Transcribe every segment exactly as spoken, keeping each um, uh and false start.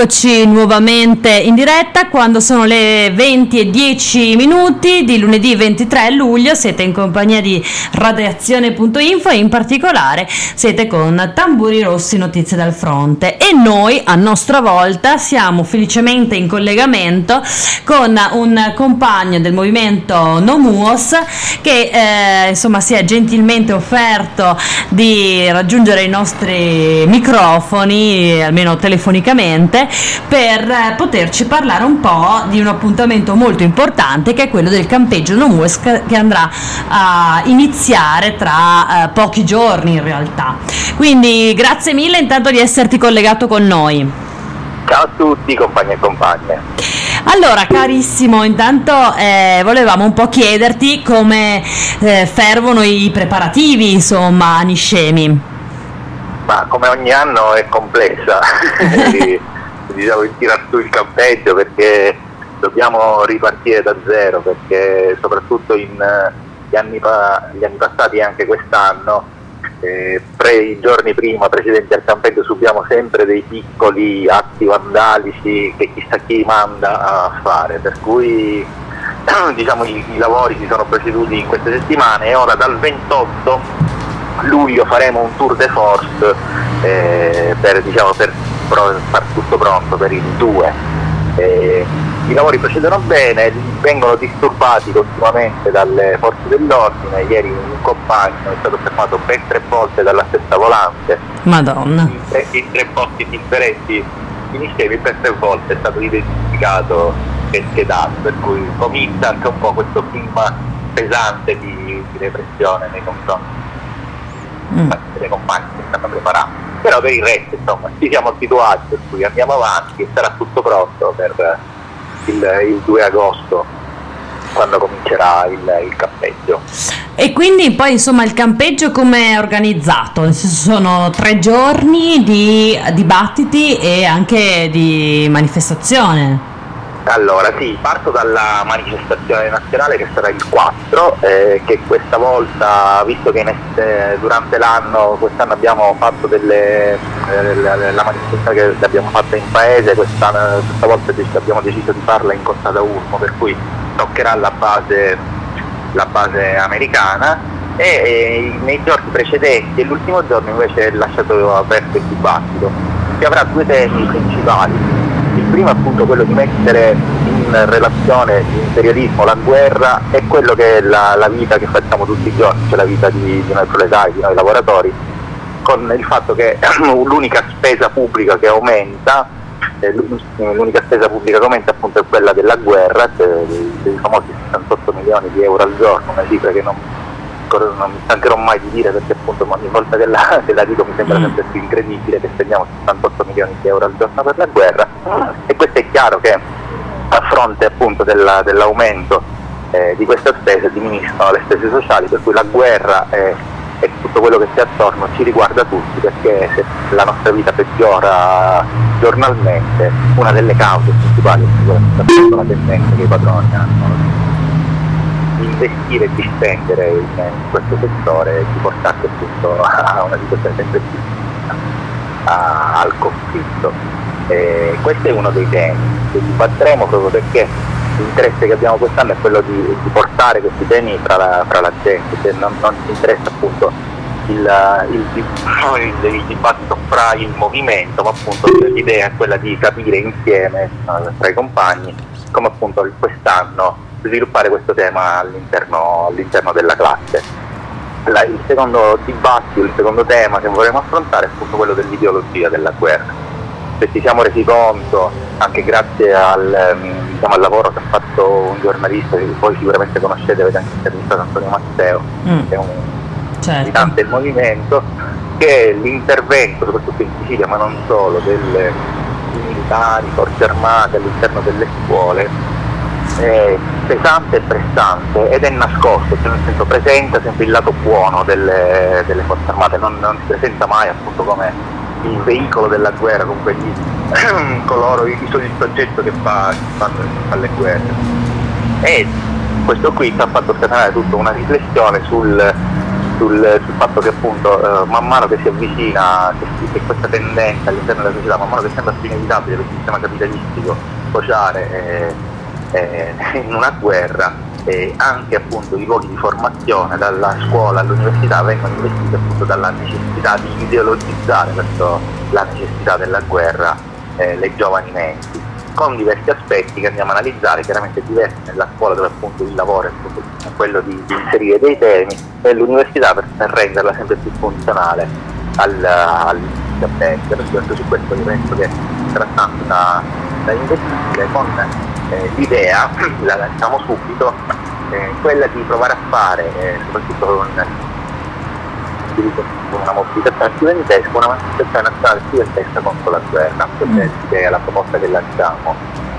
Eccoci nuovamente in diretta quando sono le venti e dieci minuti di lunedì ventitré luglio. Siete in compagnia di radiazione punto info e in particolare siete con Tamburi Rossi, notizie dal fronte, e noi a nostra volta siamo felicemente in collegamento con un compagno del movimento Nomuos che eh, insomma si è gentilmente offerto di raggiungere i nostri microfoni, almeno telefonicamente, per poterci parlare un po' di un appuntamento molto importante che è quello del campeggio Nomuos, che andrà a iniziare tra uh, pochi giorni in realtà. Quindi grazie mille intanto di esserti collegato con noi. Ciao a tutti compagni e compagne. Allora carissimo, intanto eh, volevamo un po' chiederti come eh, fervono i preparativi insomma a Niscemi. Ma come ogni anno è complessa, diciamo di tirar su il campeggio perché dobbiamo ripartire da zero, perché soprattutto in gli anni, pa- gli anni passati e anche quest'anno, eh, pre- i giorni prima precedenti al campeggio subiamo sempre dei piccoli atti vandalici che chissà chi manda a fare, per cui diciamo i, i lavori si sono proceduti in queste settimane e ora dal ventotto luglio faremo un tour de force eh, per, diciamo, per pro- far tutto pronto per il due. Eh, i lavori procedono bene, vengono disturbati continuamente dalle forze dell'ordine. Ieri un compagno è stato fermato ben tre volte dalla stessa volante. Madonna. In tre, in tre posti differenti in Niscemi, per tre volte è stato identificato e schedato, per cui comincia anche un po' questo clima pesante di, di repressione nei confronti Mm. delle compagne che stanno preparando, però per il resto insomma ci siamo abituati, per cui andiamo avanti e sarà tutto pronto per il, il due agosto, quando comincerà il, il campeggio. E quindi poi insomma il campeggio come è organizzato? Nel senso, sono tre giorni di dibattiti e anche di manifestazione. Allora sì, parto dalla manifestazione nazionale che sarà il quattro, eh, che questa volta, visto che in est- durante l'anno, quest'anno abbiamo fatto delle, eh, la, la manifestazione che l'abbiamo fatta in paese, quest'anno, questa volta dec- abbiamo deciso di farla in Costa d'Urmo, per cui toccherà la base, la base americana, e, e nei giorni precedenti e l'ultimo giorno invece è lasciato aperto il dibattito, che avrà due temi principali. Il primo è appunto quello di mettere in relazione l'imperialismo, la guerra e quello che è la, la vita che facciamo tutti i giorni, cioè la vita di, di noi proletari, di noi lavoratori, con il fatto che l'unica spesa pubblica che aumenta, eh, l'unica spesa pubblica che aumenta appunto è quella della guerra, cioè dei famosi sessantotto milioni di euro al giorno, una cifra che non, non mi stancherò mai di dire, perché appunto ogni volta che la, che la dico mi sembra sempre più incredibile che spendiamo sessantotto milioni di euro al giorno per la guerra. E questo è chiaro che a fronte appunto della, dell'aumento eh, di questa spesa diminuiscono le spese sociali, per cui la guerra eh, e tutto quello che c'è attorno ci riguarda tutti, perché se la nostra vita peggiora giornalmente, una delle cause principali è sicuramente la tendenza che i padroni hanno investire e distendere in, in questo settore e di portarci appunto a una situazione sempre più a, al conflitto. E questo è uno dei temi che dibatteremo, proprio perché l'interesse che abbiamo quest'anno è quello di, di portare questi temi fra la, fra la gente, cioè non, non ci interessa appunto il, il, il, il dibattito fra il movimento, ma appunto l'idea è quella di capire insieme tra i compagni come appunto quest'anno sviluppare questo tema all'interno, all'interno della classe. La, il secondo dibattito, il secondo tema che vorremmo affrontare è appunto quello dell'ideologia della guerra. Se ci siamo resi conto, anche grazie al, diciamo, al lavoro che ha fatto un giornalista che voi sicuramente conoscete, avete anche intervistato Antonio Matteo, mm. che è un certo. militante del movimento, che l'intervento, soprattutto in Sicilia, ma non solo, delle militari, forze armate all'interno delle scuole, è pesante e pressante ed è nascosto, cioè nel senso presenta sempre il lato buono delle, delle forze armate, non, non si presenta mai appunto come il veicolo della guerra, con quegli coloro, i, il soggetto che fa, che fa, che fa le guerre. E questo qui ci ha fatto scatenare tutta una riflessione sul sul, sul fatto che appunto eh, man mano che si avvicina, che, che questa tendenza all'interno della società, man mano che sembra più inevitabile per il sistema capitalistico sfociare eh, eh, in una guerra, eh, anche appunto i luoghi di formazione, dalla scuola all'università, vengono investiti appunto dalla necessità di ideologizzare verso la necessità della guerra eh, le giovani menti, con diversi aspetti che andiamo a analizzare, chiaramente diversi nella scuola, dove appunto il lavoro è quello di, di inserire dei temi, e l'università per, per renderla sempre più funzionale al, al capitale. Su questo io penso che trattando da, da investire con eh, l'idea, la lanciamo subito, eh, quella di provare a fare, eh, soprattutto con una mobilitazione studentesca, una manifestazione nazionale studentesca contro la guerra. Questa mm. è la proposta che lanciamo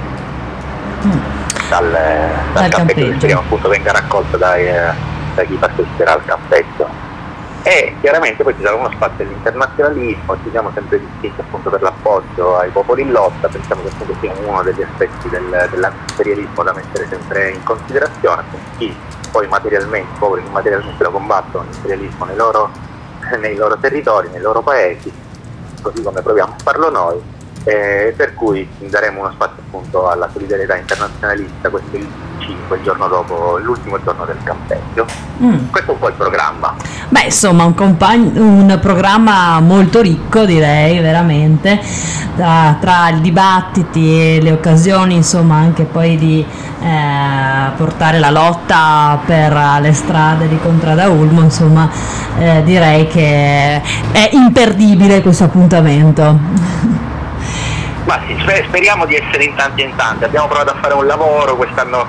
mm. dal, dal, dal campetto, che speriamo appunto venga raccolta dai, da chi parteciperà al campetto. E chiaramente poi ci sarà uno spazio all'internazionalismo, ci siamo sempre distinti appunto per l'appoggio ai popoli in lotta, pensiamo che appunto sia uno degli aspetti del, dell'antiimperialismo da mettere sempre in considerazione, chi poi materialmente, i popoli che materialmente lo combattono l'imperialismo nei loro, nei loro territori, nei loro paesi, così come proviamo a farlo noi, eh, per cui daremo uno spazio appunto alla solidarietà internazionalista. Questo è il cinque, il giorno dopo, l'ultimo giorno del campetto. Mm. Questo è un po' il programma. Beh, insomma, un, compagn- un programma molto ricco, direi, veramente, tra, tra i dibattiti e le occasioni, insomma, anche poi di eh, portare la lotta per le strade di Contrada Ulmo, insomma, eh, direi che è imperdibile questo appuntamento. Ma sì, speriamo di essere in tanti e in tanti. Abbiamo provato a fare un lavoro quest'anno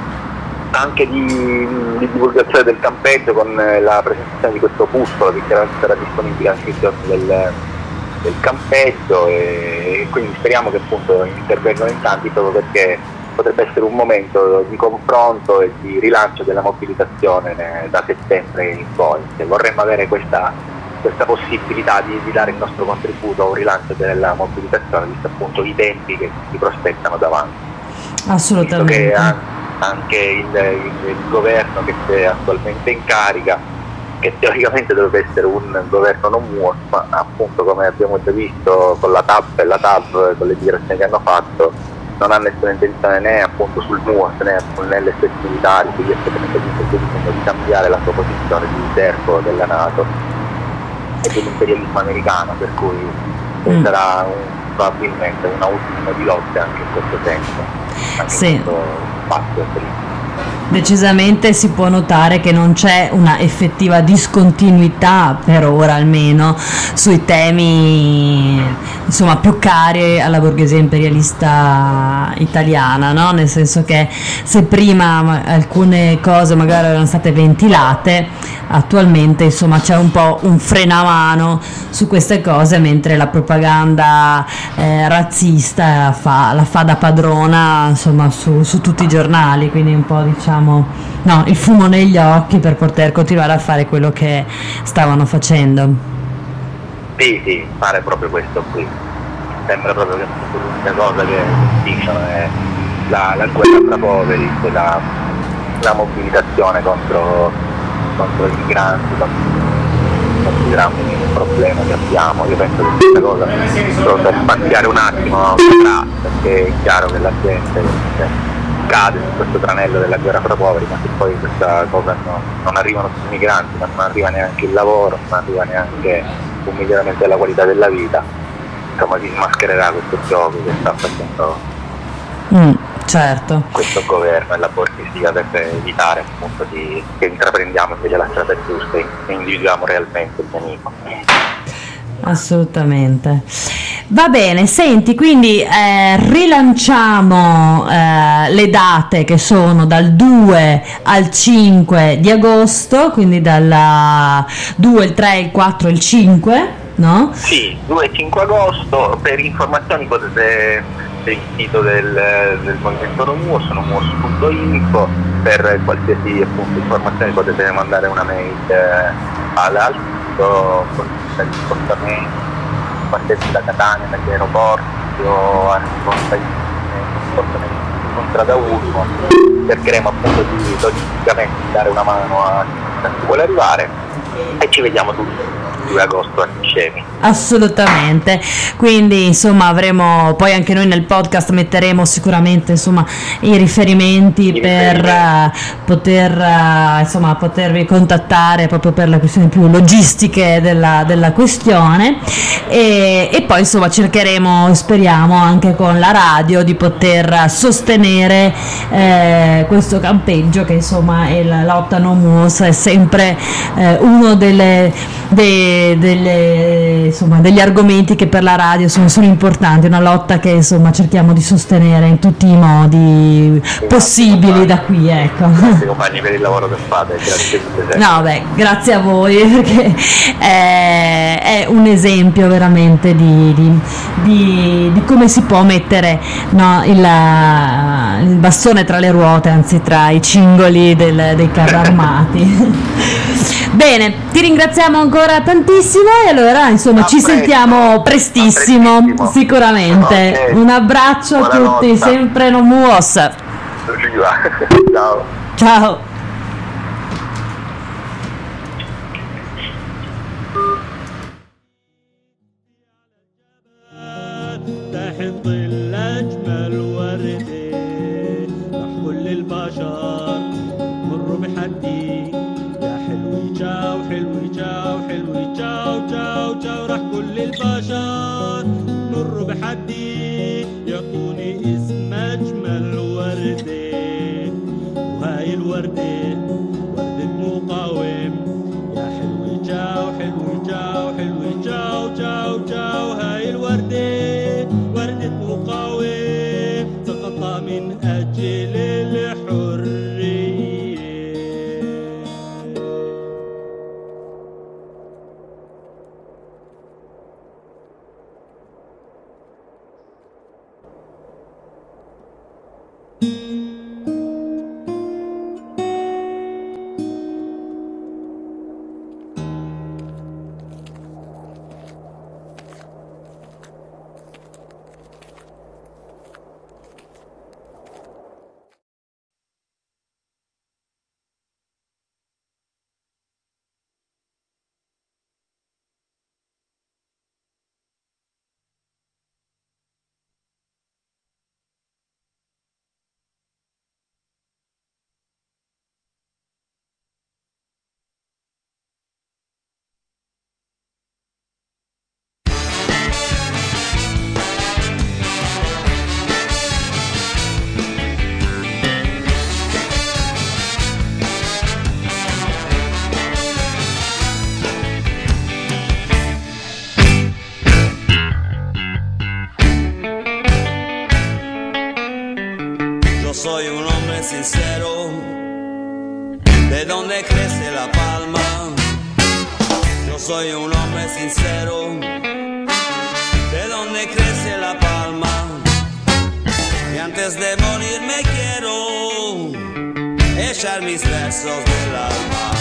anche di, di divulgazione del campetto, con la presentazione di questo opuscolo che chiaramente sarà disponibile anche il giorno del, del campetto, e quindi speriamo che appunto intervengano in tanti, proprio perché potrebbe essere un momento di confronto e di rilancio della mobilitazione da settembre in poi. Se vorremmo avere questa questa possibilità di, di dare il nostro contributo a un rilancio della mobilitazione, visto appunto i tempi che si prospettano davanti. Assolutamente. Visto che anche il, il, il governo che è attualmente in carica, che teoricamente dovrebbe essere un governo non M U O S, ma appunto, come abbiamo già visto con la T A B e la T A B, con le dichiarazioni che hanno fatto, non ha nessuna intenzione né appunto sul M U O S né nelle sue militari, quindi effettivamente di cambiare la sua posizione di servo della NATO e dell'imperialismo americano, per cui mm. sarà un, probabilmente una ultima di lotte anche in questo senso, anche sì. in questo spazio lì. Decisamente si può notare che non c'è una effettiva discontinuità, per ora almeno, sui temi insomma più cari alla borghesia imperialista italiana, no? Nel senso che se prima alcune cose magari erano state ventilate, attualmente insomma c'è un po' un frenamano su queste cose, mentre la propaganda eh, razzista fa, la fa da padrona insomma su, su tutti i giornali, quindi un po' diciamo no, il fumo negli occhi per poter continuare a fare quello che stavano facendo. Sì, sì, fare proprio questo qui. Sembra proprio che l'unica cosa che dicono è la, la guerra tra poveri, la, la mobilitazione contro, contro i migranti, considerando il problema che abbiamo. Io penso che questa cosa solo per spaziare un attimo, perché è chiaro che la gente cade in questo tranello della guerra fra poveri, ma che poi questa cosa no, non arrivano più i migranti, ma non arriva neanche il lavoro, non arriva neanche un miglioramento della qualità della vita, insomma si smaschererà questo gioco che sta facendo mm, certo. questo governo e la borghesia, per evitare appunto di, che intraprendiamo invece la strada giusta e individuiamo realmente il nemico. Assolutamente. Va bene, senti, quindi eh, rilanciamo eh, le date che sono dal due al cinque di agosto, quindi dal due, il tre, il quattro e il cinque, no? Sì, due e cinque agosto. Per informazioni potete per il sito del, del Movimento Non M U O S, non M U O S punto info. Per qualsiasi appunto informazione potete mandare una mail eh, al sito con gli spostamenti, partenza da Catania, dagli aeroporti o anche con spostamenti di Contrada Ulmo. Cercheremo appunto di logisticamente dare una mano a chi vuole arrivare. e ci vediamo tutti il due agosto a Scemi. Assolutamente, quindi insomma avremo poi anche noi nel podcast metteremo sicuramente insomma i riferimenti I per riferimenti. Uh, poter uh, insomma potervi contattare proprio per le questioni più logistiche della, della questione e, e poi insomma cercheremo, speriamo anche con la radio di poter sostenere eh, questo campeggio che insomma è la lotta No Mus, è sempre eh, uno delle, de, delle insomma degli argomenti che per la radio sono, sono importanti, una lotta che insomma cerchiamo di sostenere in tutti i modi grazie possibili compagni. Da qui, ecco. Grazie compagni per il lavoro che fate, grazie a no beh grazie a voi perché è, è un esempio veramente di, di, di, di come si può mettere no, il, il bastone tra le ruote, anzi tra i cingoli del, dei carri armati. Bene, ti ringraziamo ancora tantissimo e allora insomma a ci presto. Sentiamo prestissimo, prestissimo. Sicuramente. Okay. Un abbraccio Buona a tutti, notte. Sempre No Mus. Ciao. Ciao. البشر مر بحدي يعطوني اسم أجمل وردة وهاي الوردة وردة مقاوم يا حلوة جاو حلوة جاو حلوة جاو جاو جاو هاي الوردة وردة مقاوم سقط من أجل الحرية. Soy un hombre sincero, de donde crece la palma. Yo soy un hombre sincero, de donde crece la palma. Y antes de morir me quiero echar mis versos del alma.